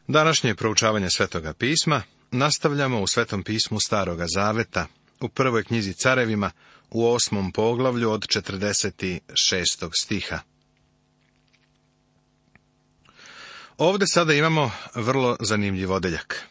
Današnje proučavanje Svetoga pisma nastavljamo u Svetom pismu Staroga zaveta, u prvoj knjizi Carevima, u 8. poglavlju od 46. stiha. Ovde sada imamo vrlo zanimljiv odeljak.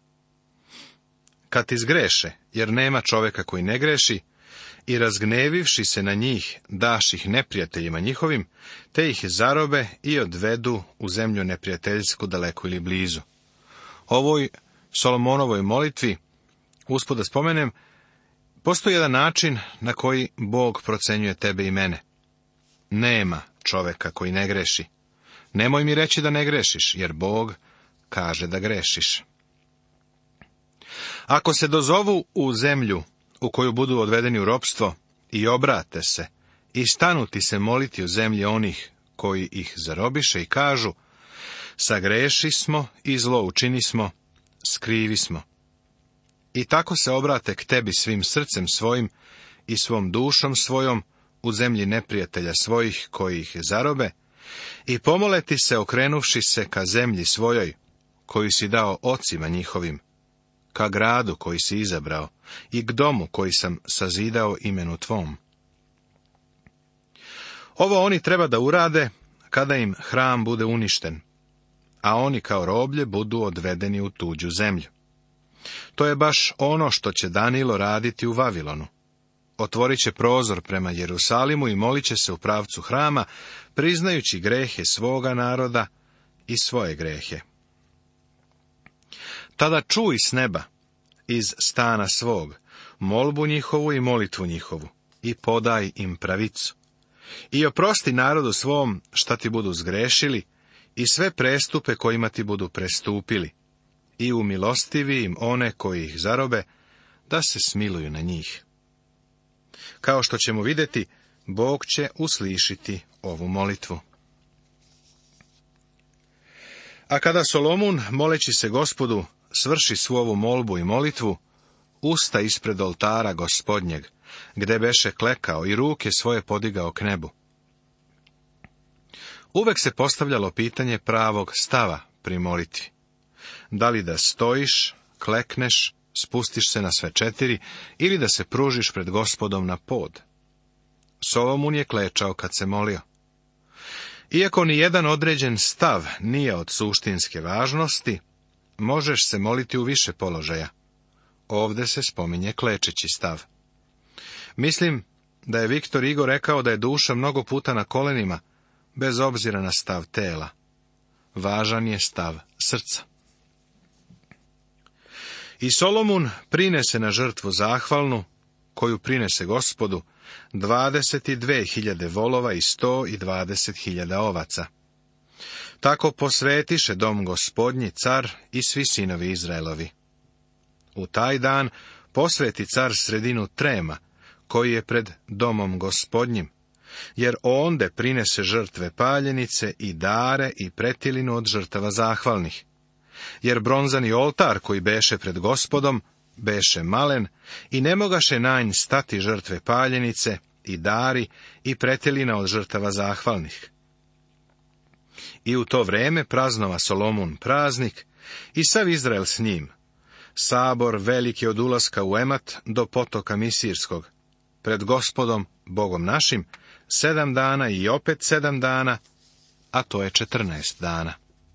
Kad izgreše, jer nema čoveka koji ne greši, i razgnevivši se na njih, daš ih neprijateljima njihovim, te ih zarobe i odvedu u zemlju neprijateljsku, daleko ili blizu. Ovoj Solomonovoj molitvi, usput da spomenem, postoji jedan način na koji Bog procenjuje tebe i mene. Nema čoveka koji ne greši. Nemoj mi reći da ne grešiš, jer Bog kaže da grešiš. Ako se dozovu u zemlju u koju budu odvedeni u ropstvo i obrate se i stanu ti se moliti u zemlji onih koji ih zarobiše i kažu: sagreši smo i zlo učinismo, skrivi smo. I tako se obrate k tebi svim srcem svojim i svom dušom svojom u zemlji neprijatelja svojih koji ih zarobe, i pomole ti se okrenuvši se ka zemlji svojoj koju si dao ocima njihovim, ka gradu koji si izabrao i k domu koji sam sazidao imenu tvom. Ovo oni treba da urade kada im hram bude uništen, a oni kao roblje budu odvedeni u tuđu zemlju. To je baš ono što će Danilo raditi u Vavilonu. Otvorit će prozor prema Jerusalimu i molit će se u pravcu hrama, priznajući grehe svoga naroda i svoje grehe. Tada čuj s neba, iz stana svog, molbu njihovu i molitvu njihovu, i podaj im pravicu. I oprosti narodu svom šta ti budu zgrešili, i sve prestupe kojima ti budu prestupili, i umilostivi im one koji ih zarobe, da se smiluju na njih. Kao što ćemo vidjeti, Bog će uslišiti ovu molitvu. A kada Solomon, moleći se Gospodu, svrši svu ovu molbu i molitvu, usta ispred oltara Gospodnjeg, gde beše klekao i ruke svoje podigao k nebu. Uvek se postavljalo pitanje pravog stava pri molitvi. Da li da stojiš, klekneš, spustiš se na sve četiri, ili da se pružiš pred Gospodom na pod. Solomon je klečao kad se molio. Iako ni jedan određen stav nije od suštinske važnosti, možeš se moliti u više položaja. Ovde se spominje klečeći stav. Mislim da je Viktor Igo rekao da je duša mnogo puta na kolenima, bez obzira na stav tela. Važan je stav srca. I Solomon prinese na žrtvu zahvalnu, koju prinese Gospodu, 22.000 volova i 120.000 ovaca. Tako posvetiše dom Gospodnji car i svi sinovi Izraelovi. U taj dan posveti car sredinu trema, koji je pred domom Gospodnjim, jer onde prinese žrtve paljenice i dare i pretilinu od žrtava zahvalnih. Jer bronzani oltar koji beše pred Gospodom, beše malen i ne mogaše na nj stati žrtve paljenice i dari i pretilina od žrtava zahvalnih. I u to vreme praznova Solomon praznik i sav Izrael s njim. Sabor veliki od ulaska u Emat do potoka Misirskog, pred Gospodom, Bogom našim, 7 dana i opet 7 dana, a to je 14 dana.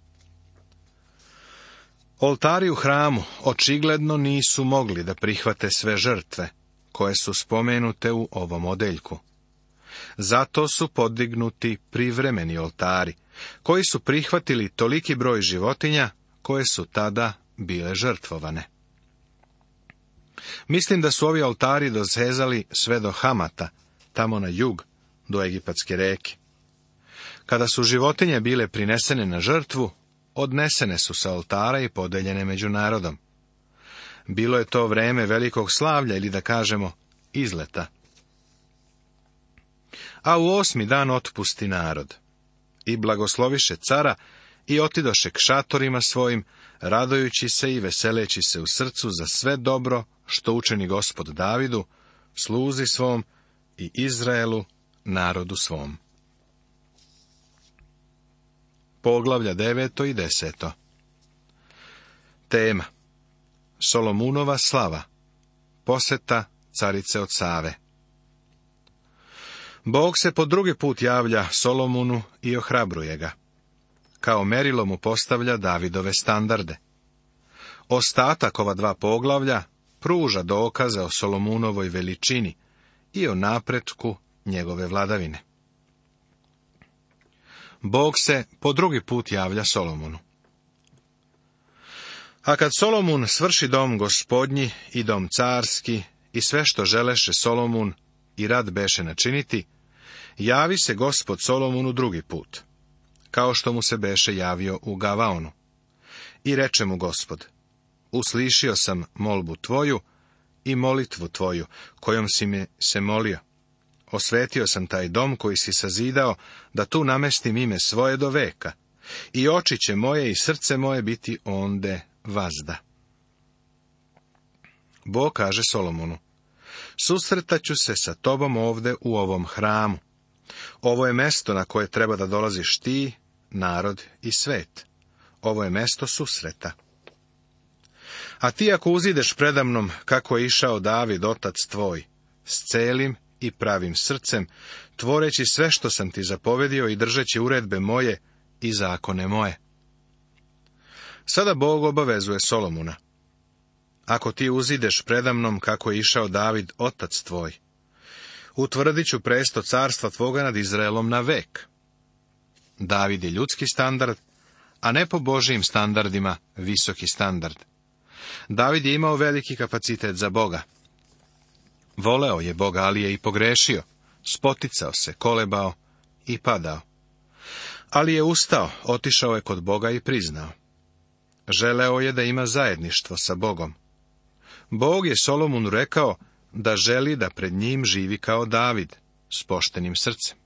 Oltari u hramu očigledno nisu mogli da prihvate sve žrtve, koje su spomenute u ovom odeljku. Zato su podignuti privremeni oltari, koji su prihvatili toliki broj životinja, koje su tada bile žrtvovane. Mislim da su ovi oltari dosezali sve do Hamata, tamo na jug, do Egipatske reke. Kada su životinje bile prinesene na žrtvu, odnesene su sa oltara i podeljene među narodom. Bilo je to vreme velikog slavlja, ili da kažemo, izleta. A u 8. dan otpusti narod. I blagosloviše cara i otidoše k šatorima svojim, radujući se i veseleći se u srcu za sve dobro što učini Gospod Davidu, sluzi svom i Izraelu, narodu svom. Poglavlja 9. i 10. Tema: Solomunova slava, poseta carice od Save. Bog se po drugi put javlja Solomonu i ohrabruje ga. Kao merilo mu postavlja Davidove standarde. Ostatak ova dva poglavlja pruža dokaze o Solomunovoj veličini i o napretku njegove vladavine. Bog se po drugi put javlja Solomonu. A kad Solomun svrši dom gospodnji i dom carski i sve što želeše Solomun i rad beše načiniti, javi se Gospod Solomunu drugi put, kao što mu se beše javio u Gavaonu. I reče mu Gospod: uslišio sam molbu tvoju i molitvu tvoju, kojom si me se molio. Osvetio sam taj dom koji si sazidao, da tu namestim ime svoje do veka, i oči će moje i srce moje biti onde vazda. Bog kaže Solomonu: susretaću se sa tobom ovde u ovom hramu. Ovo je mesto na koje treba da dolaziš ti, narod i svet. Ovo je mesto susreta. A ti ako uzideš predamnom kako je išao David, otac tvoj, s celim i pravim srcem, tvoreći sve što sam ti zapovedio i držeći uredbe moje i zakone moje. Sada Bog obavezuje Solomuna: ako ti uzideš predamnom kako je išao David, otac tvoj, utvrdit ću presto carstva tvoga nad Izraelom na vek. David je ljudski standard, a ne po Božijim standardima visoki standard. David je imao veliki kapacitet za Boga. Voleo je Boga, ali je i pogrešio, spoticao se, kolebao i padao. Ali je ustao, otišao je kod Boga i priznao. Želeo je da ima zajedništvo sa Bogom. Bog je Solomonu rekao da želi da pred njim živi kao David, s poštenim srcem.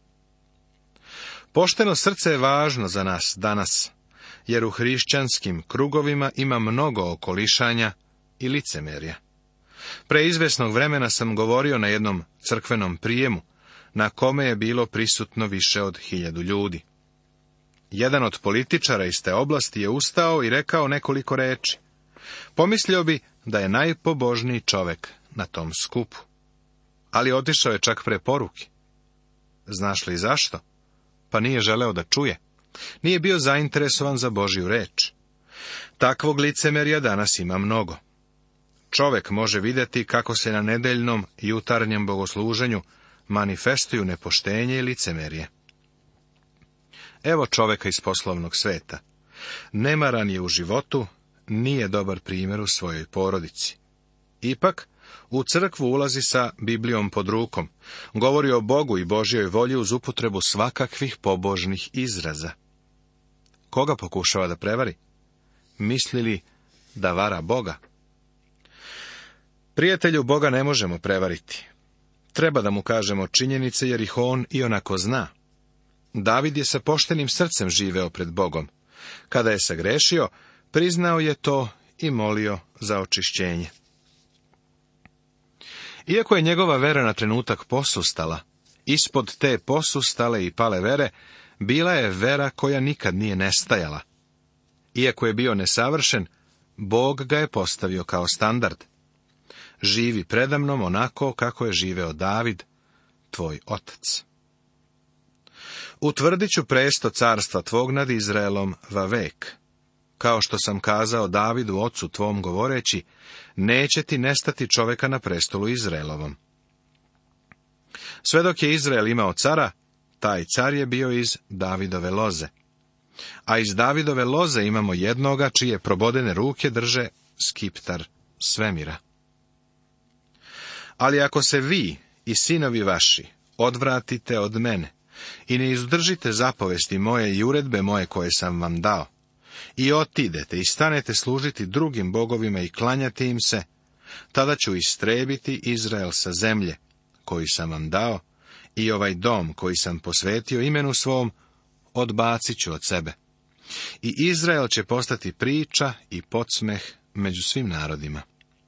Pošteno srce je važno za nas danas, jer u hrišćanskim krugovima ima mnogo okolišanja i licemerja. Pre izvesnog vremena sam govorio na jednom crkvenom prijemu, na kome je bilo prisutno više od 1000 ljudi. Jedan od političara iz te oblasti je ustao i rekao nekoliko reči. Pomislio bi da je najpobožniji čovek na tom skupu. Ali otišao je čak pre poruke. Znaš li zašto? Pa nije želeo da čuje. Nije bio zainteresovan za Božju reč. Takvog licemerja danas ima mnogo. Čovek može vidjeti kako se na nedeljnom jutarnjem bogosluženju manifestuju nepoštenje i licemerje. Evo čoveka iz poslovnog sveta. Nemaran je u životu, nije dobar primjer u svojoj porodici. Ipak, u crkvu ulazi sa Biblijom pod rukom, govori o Bogu i Božjoj volji uz upotrebu svakakvih pobožnih izraza. Koga pokušava da prevari? Misli li da vara Boga? Prijatelju, Boga ne možemo prevariti. Treba da mu kažemo činjenice, jer ih on i onako zna. David je sa poštenim srcem živeo pred Bogom. Kada je sagrešio, priznao je to i molio za očišćenje. Iako je njegova vera na trenutak posustala, ispod te posustale i pale vere, bila je vera koja nikad nije nestajala. Iako je bio nesavršen, Bog ga je postavio kao standard. Živi predamnom onako kako je živeo David, tvoj otac. Utvrdit ću presto carstva tvog nad Izraelom va vek. Kao što sam kazao Davidu, ocu tvom, govoreći, neće ti nestati čoveka na prestolu Izraelovom. Sve dok je Izrael imao cara, taj car je bio iz Davidove loze. A iz Davidove loze imamo jednoga čije probodene ruke drže skiptar svemira. Ali ako se vi i sinovi vaši odvratite od mene i ne izdržite zapovesti moje i uredbe moje koje sam vam dao, i otidete i stanete služiti drugim bogovima i klanjati im se, tada ću istrebiti Izrael sa zemlje koju sam vam dao i ovaj dom koji sam posvetio imenu svom odbacit ću od sebe. I Izrael će postati priča i podsmeh među svim narodima.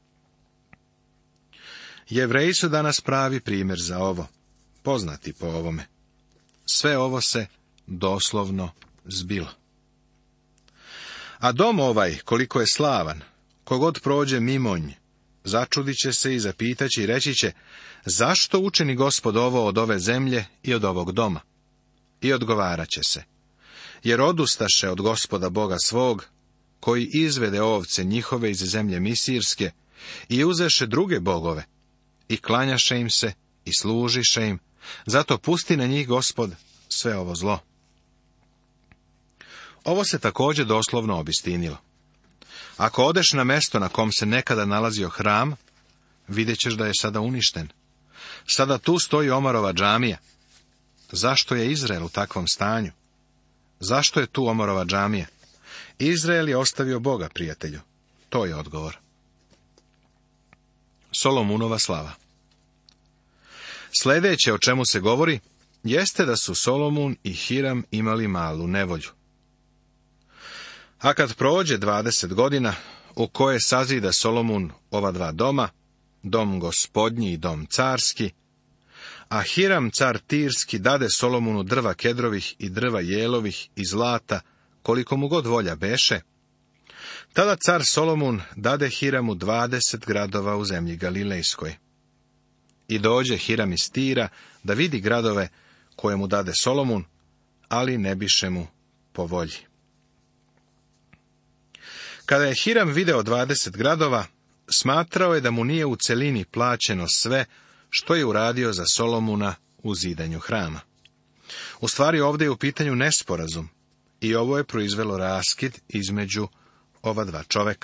Jevreji su danas pravi primjer za ovo, poznati po ovome. Sve ovo se doslovno zbilo. A dom ovaj, koliko je slavan, kogod prođe mimonj, začudit će se i zapitaće i reći će, zašto učini Gospod ovo od ove zemlje i od ovog doma? I odgovarat će se, jer odustaše od Gospoda Boga svog, koji izvede ovce njihove iz zemlje Misirske, i uzeše druge bogove, i klanjaše im se, i služiše im, zato pusti na njih Gospod sve ovo zlo. Ovo se također doslovno obistinilo. Ako odeš na mesto na kom se nekada nalazio hram, vidjet ćeš da je sada uništen. Sada tu stoji Omarova džamija. Zašto je Izrael u takvom stanju? Zašto je tu Omarova džamija? Izrael je ostavio Boga, prijatelju. To je odgovor. Solomunova slava. Sljedeće o čemu se govori, jeste da su Solomun i Hiram imali malu nevolju. A kad prođe 20 godina, u koje sazida Solomun ova dva doma, dom gospodnji i dom carski, a Hiram car Tirski dade Solomunu drva kedrovih i drva jelovih i zlata, koliko mu god volja beše, tada car Solomun dade Hiramu 20 gradova u zemlji Galilejskoj. I dođe Hiram iz Tira da vidi gradove koje mu dade Solomun, ali ne biše mu po volji. Kada je Hiram video 20 gradova, smatrao je da mu nije u celini plaćeno sve što je uradio za Solomuna u zidanju hrama. U stvari ovdje je u pitanju nesporazum i ovo je proizvelo raskid između ova dva čoveka.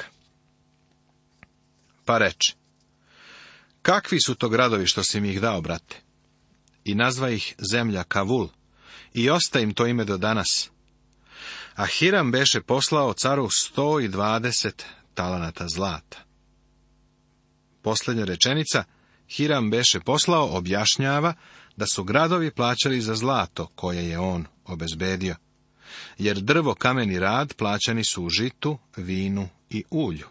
Pa reče, kakvi su to gradovi što si mi ih dao, brate? I nazva ih zemlja Kavul, i osta im to ime do danas. A Hiram beše poslao caru 120 talanata zlata. Posljednja rečenica, Hiram beše poslao, objašnjava da su gradovi plaćali za zlato koje je on obezbedio, jer drvo, kamen i rad plaćani su u žitu, vinu i ulju.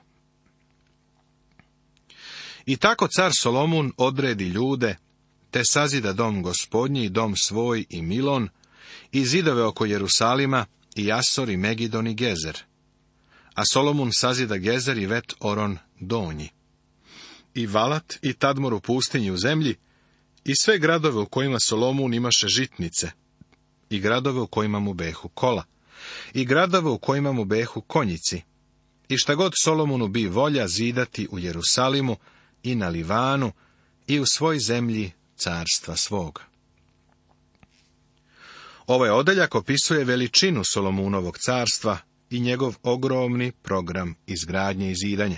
I tako car Solomun odredi ljude, te sazida dom gospodnji, dom svoj i Milon, i zidove oko Jerusalima, i Asor, i Megidon, i Gezer. A Solomun sazida Gezer i Vet Oron donji, i Valat, i Tadmor u pustinji u zemlji, i sve gradove u kojima Solomun imaše žitnice, i gradove u kojima mu behu kola, i gradove u kojima mu behu konjici, i šta god Solomunu bi volja zidati u Jerusalimu, i na Livanu, i u svoj zemlji carstva svoga. Ovaj odeljak opisuje veličinu Solomunovog carstva i njegov ogromni program izgradnje i zidanja.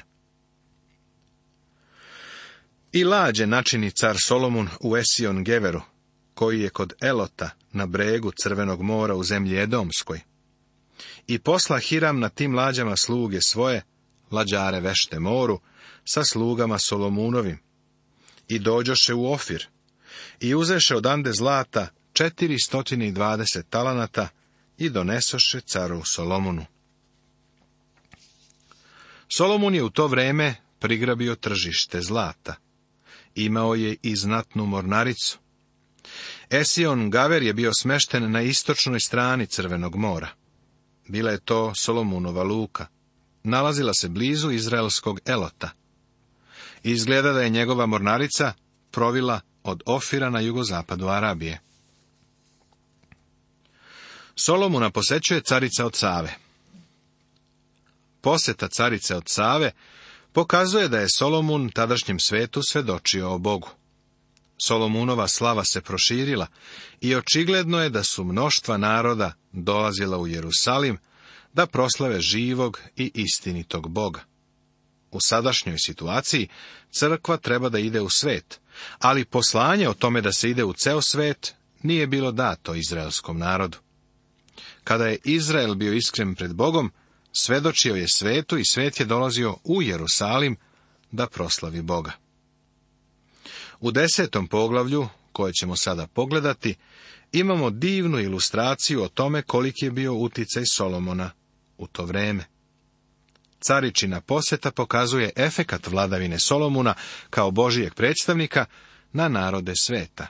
I lađe načini car Solomun u Esion Geveru, koji je kod Elota na bregu Crvenog mora u zemlji Edomskoj. I posla Hiram na tim lađama sluge svoje, lađare vešte moru, sa slugama Solomunovim. I dođoše u Ofir, i uzeše odande zlata 420 talanata i donesoše caru Solomunu. Solomun je u to vreme prigrabio tržište zlata. Imao je i znatnu mornaricu. Esion Gaver je bio smešten na istočnoj strani Crvenog mora. Bila je to Solomunova luka. Nalazila se blizu izraelskog Elota. Izgleda da je njegova mornarica provila od Ofira na jugozapadu Arabije. Solomuna posećuje carica od Save. Poseta carice od Save pokazuje da je Solomun tadašnjem svetu svedočio o Bogu. Solomunova slava se proširila i očigledno je da su mnoštva naroda dolazila u Jerusalim da proslave živog i istinitog Boga. U sadašnjoj situaciji crkva treba da ide u svet, ali poslanje o tome da se ide u ceo svet nije bilo dato izraelskom narodu. Kada je Izrael bio iskren pred Bogom, svedočio je svetu i svet je dolazio u Jerusalim da proslavi Boga. U 10. poglavlju, koje ćemo sada pogledati, imamo divnu ilustraciju o tome koliki je bio uticaj Solomona u to vreme. Caričina poseta pokazuje efekat vladavine Solomuna kao Božijeg predstavnika na narode sveta.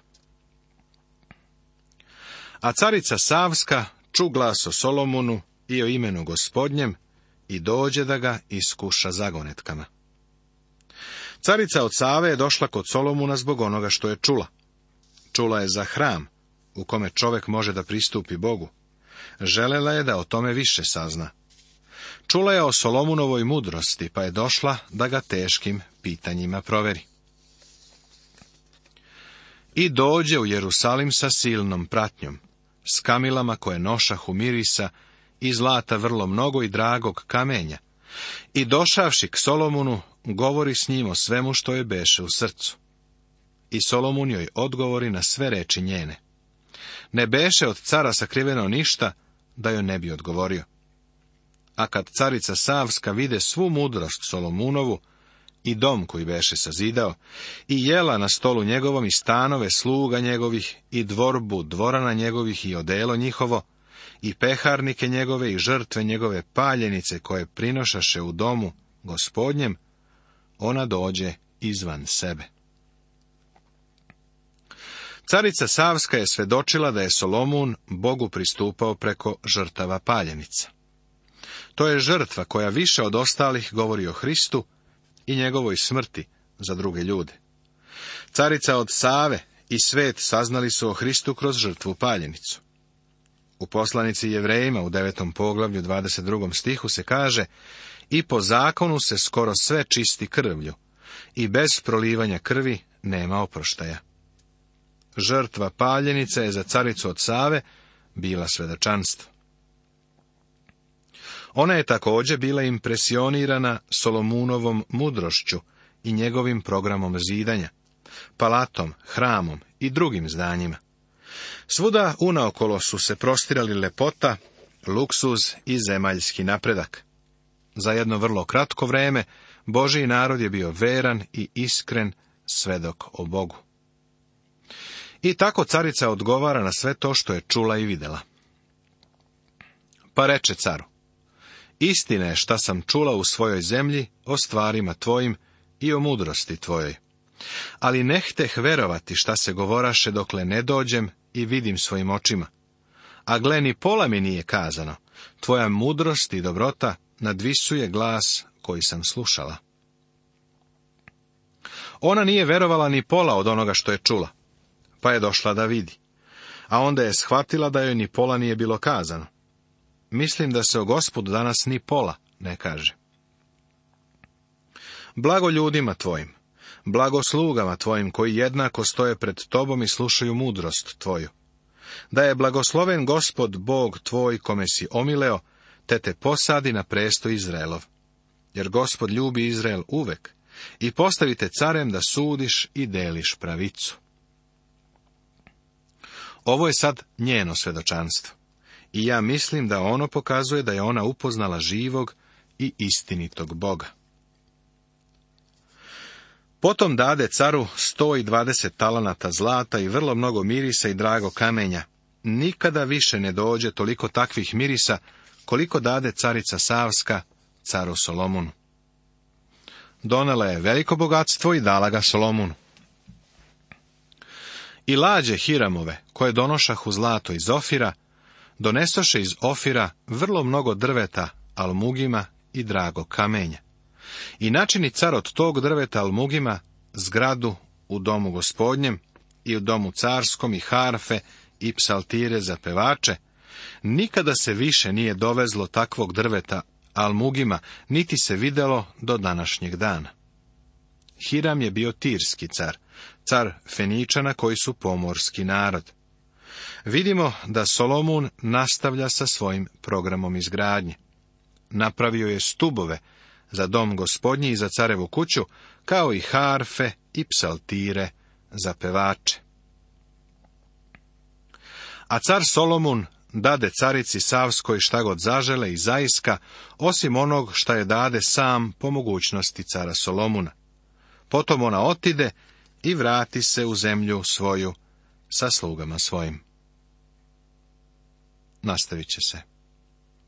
A carica Savska ču glas o Solomonu i o imenu Gospodnjem i dođe da ga iskuša zagonetkama. Carica od Save je došla kod Solomuna zbog onoga što je čula. Čula je za hram, u kome čovjek može da pristupi Bogu. Želela je da o tome više sazna. Čula je o Solomunovoj mudrosti, pa je došla da ga teškim pitanjima proveri. I dođe u Jerusalim sa silnom pratnjom, s kamilama koje nošahu mirisa i zlata vrlo mnogo i dragog kamenja. I došavši k Solomunu, govori s njim o svemu što je beše u srcu. I Solomun joj odgovori na sve reči njene. Ne beše od cara sakriveno ništa, da joj ne bi odgovorio. A kad carica Savska vide svu mudrost Solomunovu, i dom koji beše sazidao, i jela na stolu njegovom, i stanove sluga njegovih, i dvorbu dvorana njegovih, i odelo njihovo, i peharnike njegove, i žrtve njegove paljenice koje prinošaše u domu Gospodnjem, ona dođe izvan sebe. Carica Savska je svedočila da je Solomun Bogu pristupao preko žrtava paljenica. To je žrtva koja više od ostalih govori o Hristu i njegovoj smrti za druge ljude. Carica od Save i svet saznali su o Hristu kroz žrtvu paljenicu. U poslanici Jevrejima u 9. poglavlju 22. stihu se kaže: i po zakonu se skoro sve čisti krvlju, i bez prolivanja krvi nema oproštaja. Žrtva paljenice je za caricu od Save bila svedočanstvo. Ona je također bila impresionirana Solomunovom mudrošću i njegovim programom zidanja, palatom, hramom i drugim zdanjima. Svuda unaokolo su se prostirali lepota, luksuz i zemaljski napredak. Za jedno vrlo kratko vreme Božji narod je bio veran i iskren svedok o Bogu. I tako carica odgovara na sve to što je čula i videla. Pa reče caru: istina je šta sam čula u svojoj zemlji o stvarima tvojim i o mudrosti tvojoj. Ali ne hteh verovati šta se govoraše dokle ne dođem i vidim svojim očima. A gle, ni pola mi nije kazano. Tvoja mudrost i dobrota nadvisuje glas koji sam slušala. Ona nije verovala ni pola od onoga što je čula, pa je došla da vidi. A onda je shvatila da joj ni pola nije bilo kazano. Mislim da se o Gospodu danas ni pola ne kaže. Blago ljudima tvojim, blago slugama tvojim koji jednako stoje pred tobom i slušaju mudrost tvoju. Da je blagosloven Gospod Bog tvoj kome si omileo, te posadi na presto Izraelov. Jer Gospod ljubi Izrael uvek i postavi te carem da sudiš i deliš pravicu. Ovo je sad njeno svedočanstvo. I ja mislim da ono pokazuje da je ona upoznala živog i istinitog Boga. Potom dade caru 120 talanata zlata i vrlo mnogo mirisa i drago kamenja. Nikada više ne dođe toliko takvih mirisa koliko dade carica Savska caru Solomonu. Donela je veliko bogatstvo i dala ga Solomonu. I lađe Hiramove, koje donošahu zlato iz Ofira, donesoše iz Ofira vrlo mnogo drveta, almugima i drago kamenja. I načini car od tog drveta almugima zgradu u domu Gospodnjem i u domu carskom i harfe i psaltire za pevače. Nikada se više nije dovezlo takvog drveta almugima, niti se videlo do današnjeg dana. Hiram je bio tirski car, car Feničana koji su pomorski narod. Vidimo da Solomun nastavlja sa svojim programom izgradnje. Napravio je stubove za dom Gospodnji i za carevu kuću, kao i harfe i psaltire za pevače. A car Solomun dade carici Savskoj šta god zažele i zaiska, osim onog šta je dade sam po mogućnosti cara Solomuna. Potom ona otide i vrati se u zemlju svoju sa slugama svojim. Nastavit će se.